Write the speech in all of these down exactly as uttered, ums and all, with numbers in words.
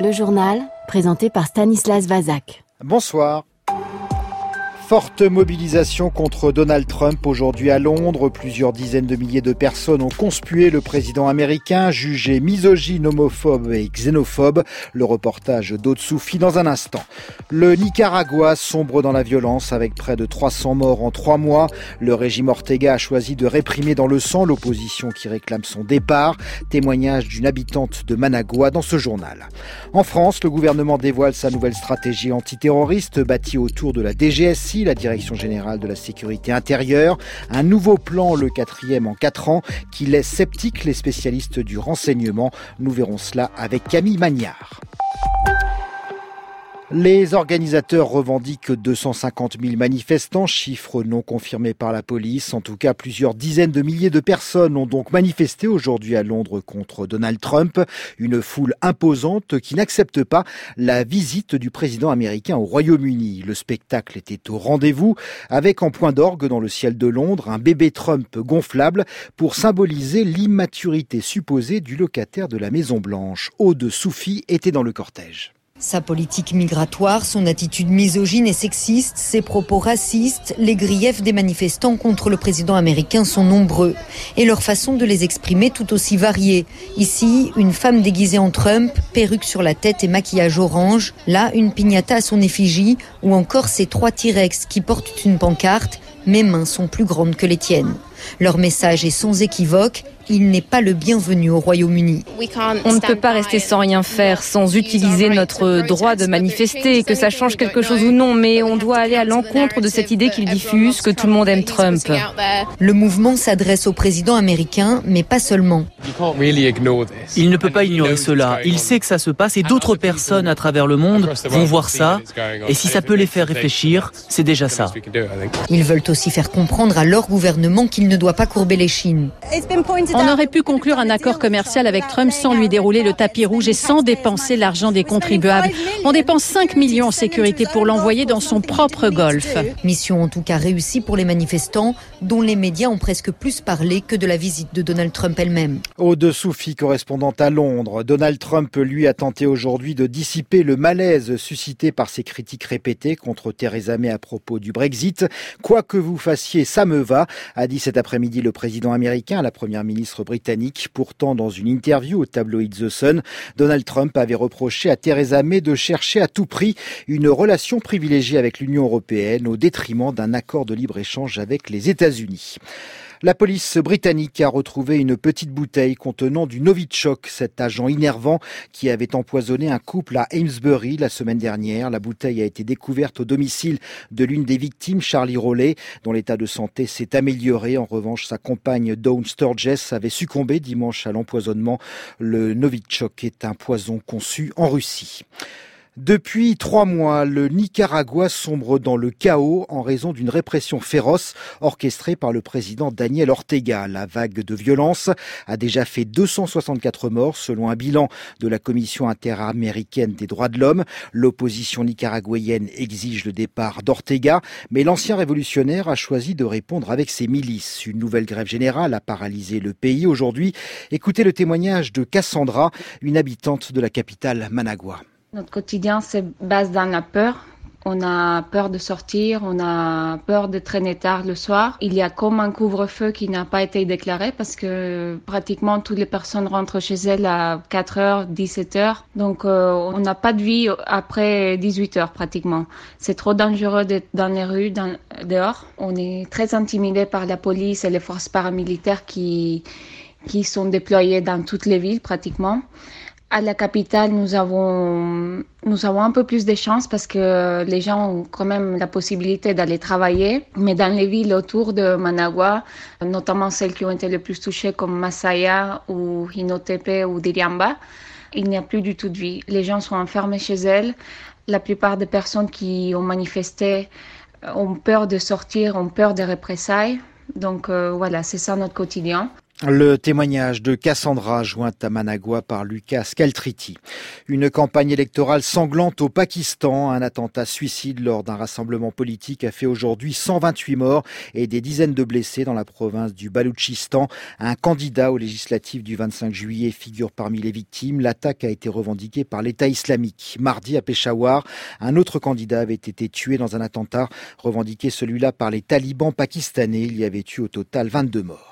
Le journal, présenté par Stanislas Vazak. Bonsoir. Forte mobilisation contre Donald Trump aujourd'hui à Londres. Plusieurs dizaines de milliers de personnes ont conspué le président américain, jugé misogyne, homophobe et xénophobe. Le reportage d'Aude Soufi dans un instant. Le Nicaragua sombre dans la violence avec près de trois cents morts en trois mois. Le régime Ortega a choisi de réprimer dans le sang l'opposition qui réclame son départ. Témoignage d'une habitante de Managua dans ce journal. En France, le gouvernement dévoile sa nouvelle stratégie antiterroriste bâtie autour de la D G S I, la Direction Générale de la Sécurité Intérieure. Un nouveau plan, le quatrième en quatre ans, qui laisse sceptiques les spécialistes du renseignement. Nous verrons cela avec Camille Magnard. Les organisateurs revendiquent deux cent cinquante mille manifestants, chiffre non confirmé par la police. En tout cas, plusieurs dizaines de milliers de personnes ont donc manifesté aujourd'hui à Londres contre Donald Trump. Une foule imposante qui n'accepte pas la visite du président américain au Royaume-Uni. Le spectacle était au rendez-vous, avec en point d'orgue dans le ciel de Londres un bébé Trump gonflable pour symboliser l'immaturité supposée du locataire de la Maison-Blanche. Aude Soufi était dans le cortège. Sa politique migratoire, son attitude misogyne et sexiste, ses propos racistes, les griefs des manifestants contre le président américain sont nombreux. Et leur façon de les exprimer tout aussi variée. Ici, une femme déguisée en Trump, perruque sur la tête et maquillage orange. Là, une piñata à son effigie, ou encore ces trois T-Rex qui portent une pancarte « Mes mains sont plus grandes que les tiennes ». Leur message est sans équivoque, il n'est pas le bienvenu au Royaume-Uni. On ne peut pas rester sans rien faire, sans utiliser notre droit de manifester, que ça change quelque chose ou non, mais on doit aller à l'encontre de cette idée qu'il diffuse, que tout le monde aime Trump. Le mouvement s'adresse au président américain, mais pas seulement. Il ne peut pas ignorer cela. Il sait que ça se passe et d'autres personnes à travers le monde vont voir ça. Et si ça peut les faire réfléchir, c'est déjà ça. Ils veulent aussi faire comprendre à leur gouvernement qu'il ne doit pas courber les chines. On aurait pu conclure un accord commercial avec Trump sans lui dérouler le tapis rouge et sans dépenser l'argent des contribuables. On dépense cinq millions en sécurité pour l'envoyer dans son propre golfe. Mission en tout cas réussie pour les manifestants, dont les médias ont presque plus parlé que de la visite de Donald Trump elle-même. Aude Soufi, correspondante à Londres. Donald Trump, lui, a tenté aujourd'hui de dissiper le malaise suscité par ses critiques répétées contre Theresa May à propos du Brexit. Quoi que vous fassiez, ça me va, a dit cet après-midi le président américain à la première ministre britannique. Pourtant, dans une interview au tabloïd The Sun, Donald Trump avait reproché à Theresa May de chercher à tout prix une relation privilégiée avec l'Union européenne au détriment d'un accord de libre-échange avec les États-Unis. La police britannique a retrouvé une petite bouteille contenant du Novichok, cet agent innervant qui avait empoisonné un couple à Amesbury la semaine dernière. La bouteille a été découverte au domicile de l'une des victimes, Charlie Rowley, dont l'état de santé s'est amélioré. En revanche, sa compagne Dawn Sturgess avait succombé dimanche à l'empoisonnement. Le Novichok est un poison conçu en Russie. Depuis trois mois, le Nicaragua sombre dans le chaos en raison d'une répression féroce orchestrée par le président Daniel Ortega. La vague de violence a déjà fait deux cent soixante-quatre morts selon un bilan de la Commission interaméricaine des droits de l'homme. L'opposition nicaraguayenne exige le départ d'Ortega, mais l'ancien révolutionnaire a choisi de répondre avec ses milices. Une nouvelle grève générale a paralysé le pays aujourd'hui. Écoutez le témoignage de Cassandra, une habitante de la capitale Managua. Notre quotidien se base dans la peur. On a peur de sortir, on a peur de traîner tard le soir. Il y a comme un couvre-feu qui n'a pas été déclaré parce que pratiquement toutes les personnes rentrent chez elles à quatre heures, dix-sept heures. Donc euh, on n'a pas de vie après dix-huit heures pratiquement. C'est trop dangereux d'être dans les rues, dans, dehors. On est très intimidé par la police et les forces paramilitaires qui, qui sont déployées dans toutes les villes pratiquement. À la capitale, nous avons, nous avons un peu plus de chance parce que les gens ont quand même la possibilité d'aller travailler. Mais dans les villes autour de Managua, notamment celles qui ont été les plus touchées comme Masaya ou Hinotepe ou Diriamba, il n'y a plus du tout de vie. Les gens sont enfermés chez elles. La plupart des personnes qui ont manifesté ont peur de sortir, ont peur des représailles. Donc euh, voilà, c'est ça notre quotidien. Le témoignage de Cassandra, jointe à Managua par Lucas Scaltriti. Une campagne électorale sanglante au Pakistan. Un attentat suicide lors d'un rassemblement politique a fait aujourd'hui cent vingt-huit morts et des dizaines de blessés dans la province du Baloutchistan. Un candidat aux législatives du vingt-cinq juillet figure parmi les victimes. L'attaque a été revendiquée par l'État islamique. Mardi à Peshawar, un autre candidat avait été tué dans un attentat revendiqué celui-là par les talibans pakistanais. Il y avait eu au total vingt-deux morts.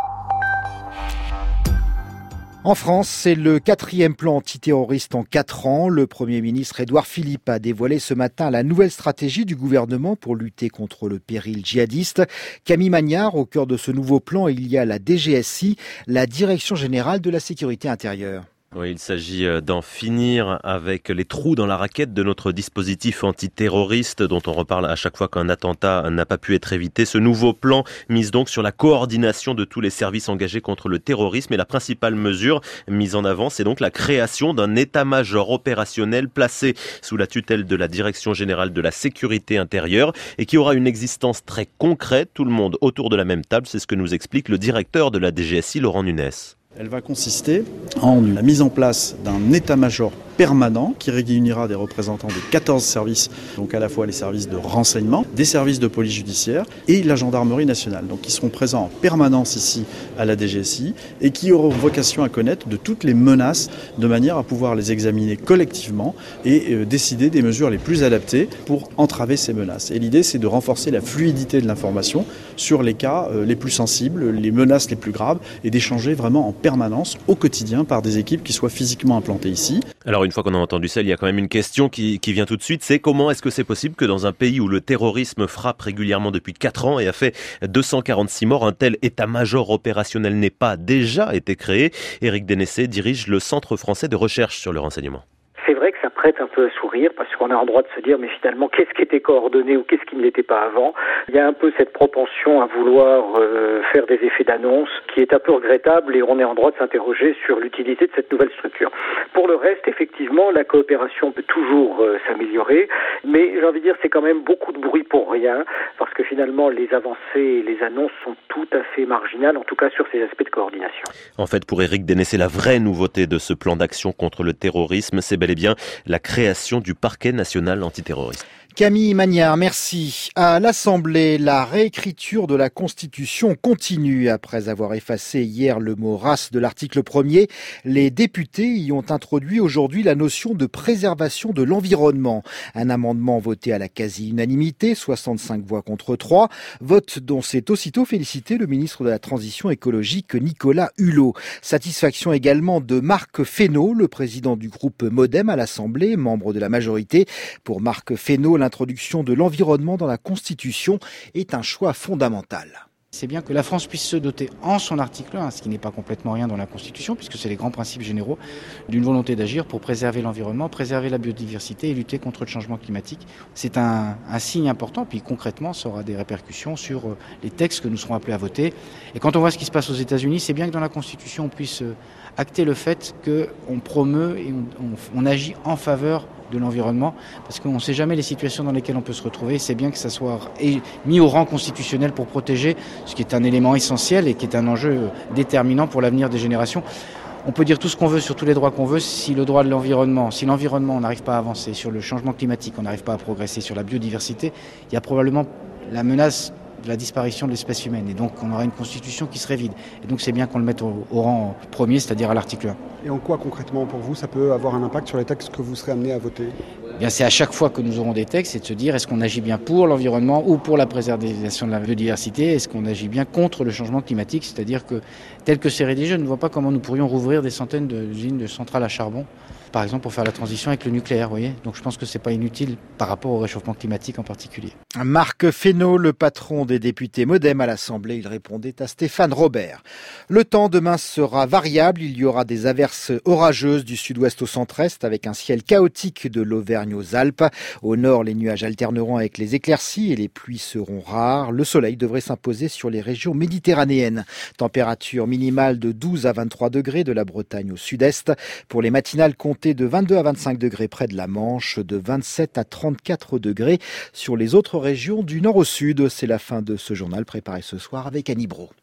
En France, c'est le quatrième plan antiterroriste en quatre ans. Le Premier ministre Édouard Philippe a dévoilé ce matin la nouvelle stratégie du gouvernement pour lutter contre le péril djihadiste. Camille Magnard, au cœur de ce nouveau plan, il y a la D G S I, la Direction générale de la sécurité intérieure. Oui, il s'agit d'en finir avec les trous dans la raquette de notre dispositif antiterroriste dont on reparle à chaque fois qu'un attentat n'a pas pu être évité. Ce nouveau plan mise donc sur la coordination de tous les services engagés contre le terrorisme et la principale mesure mise en avant, c'est donc la création d'un état-major opérationnel placé sous la tutelle de la Direction générale de la sécurité intérieure et qui aura une existence très concrète, tout le monde autour de la même table. C'est ce que nous explique le directeur de la D G S I, Laurent Nunes. Elle va consister en la mise en place d'un état-major permanent qui réunira des représentants de quatorze services, donc à la fois les services de renseignement, des services de police judiciaire et la gendarmerie nationale, donc qui seront présents en permanence ici à la D G S I et qui auront vocation à connaître de toutes les menaces de manière à pouvoir les examiner collectivement et euh, décider des mesures les plus adaptées pour entraver ces menaces. Et l'idée, c'est de renforcer la fluidité de l'information sur les cas euh, les plus sensibles, les menaces les plus graves et d'échanger vraiment en permanence au quotidien par des équipes qui soient physiquement implantées ici. Alors une fois qu'on a entendu ça, il y a quand même une question qui, qui vient tout de suite, c'est comment est-ce que c'est possible que dans un pays où le terrorisme frappe régulièrement depuis quatre ans et a fait deux cent quarante-six morts, un tel état-major opérationnel n'ait pas déjà été créé? Éric Dénessé dirige le Centre français de recherche sur le renseignement. C'est vrai que ça prête un peu à sourire parce qu'on a en droit de se dire mais finalement qu'est-ce qui était coordonné ou qu'est-ce qui ne l'était pas avant. Il y a un peu cette propension à vouloir euh, faire des effets d'annonce qui est un peu regrettable et on est en droit de s'interroger sur l'utilité de cette nouvelle structure. Pour le reste, effectivement, la coopération peut toujours euh, s'améliorer, mais j'ai envie de dire c'est quand même beaucoup de bruit pour rien parce que finalement les avancées et les annonces sont tout à fait marginales, en tout cas sur ces aspects de coordination. En fait, pour Éric Dénessé, la vraie nouveauté de ce plan d'action contre le terrorisme, c'est bel et bien la création du parquet national antiterroriste. Camille Magnard, merci. À l'Assemblée, la réécriture de la Constitution continue. Après avoir effacé hier le mot race de l'article premier, les députés y ont introduit aujourd'hui la notion de préservation de l'environnement. Un amendement voté à la quasi-unanimité, soixante-cinq voix contre trois, vote dont s'est aussitôt félicité le ministre de la Transition écologique Nicolas Hulot. Satisfaction également de Marc Fesneau, le président du groupe Modem à l'Assemblée, membre de la majorité. Pour Marc Fesneau, l'introduction de l'environnement dans la Constitution est un choix fondamental. C'est bien que la France puisse se doter en son article un, ce qui n'est pas complètement rien dans la Constitution, puisque c'est les grands principes généraux d'une volonté d'agir pour préserver l'environnement, préserver la biodiversité et lutter contre le changement climatique. C'est un, un signe important, puis concrètement, ça aura des répercussions sur les textes que nous serons appelés à voter. Et quand on voit ce qui se passe aux États-Unis, c'est bien que dans la Constitution, on puisse acter le fait qu'on promeut et on, on, on agit en faveur de l'environnement, parce qu'on ne sait jamais les situations dans lesquelles on peut se retrouver. C'est bien que ça soit mis au rang constitutionnel pour protéger, ce qui est un élément essentiel et qui est un enjeu déterminant pour l'avenir des générations. On peut dire tout ce qu'on veut sur tous les droits qu'on veut, si le droit de l'environnement, si l'environnement, on n'arrive pas à avancer, sur le changement climatique, on n'arrive pas à progresser, sur la biodiversité, il y a probablement la menace de la disparition de l'espèce humaine. Et donc, on aura une constitution qui serait vide. Et donc, c'est bien qu'on le mette au, au rang premier, c'est-à-dire à l'article un. Et en quoi, concrètement, pour vous, ça peut avoir un impact sur les textes que vous serez amenés à voter ? Bien, c'est à chaque fois que nous aurons des textes, c'est de se dire, est-ce qu'on agit bien pour l'environnement ou pour la préservation de la biodiversité ? Est-ce qu'on agit bien contre le changement climatique ? C'est-à-dire que, tel que c'est rédigé, je ne vois pas comment nous pourrions rouvrir des centaines d'usines de centrales à charbon, par exemple, pour faire la transition avec le nucléaire, vous voyez. Donc je pense que c'est pas inutile par rapport au réchauffement climatique en particulier. Marc Fesneau, le patron des députés Modem à l'Assemblée, il répondait à Stéphane Robert. Le temps demain sera variable, il y aura des averses orageuses du sud-ouest au centre-est avec un ciel chaotique de l'Auvergne aux Alpes. Au nord, les nuages alterneront avec les éclaircies et les pluies seront rares. Le soleil devrait s'imposer sur les régions méditerranéennes. Température minimale de douze à vingt-trois degrés de la Bretagne au sud-est. Pour les matinales, comptez de vingt-deux à vingt-cinq degrés près de la Manche, de vingt-sept à trente-quatre degrés sur les autres régions du nord au sud. C'est la fin de ce journal préparé ce soir avec Annie Brault.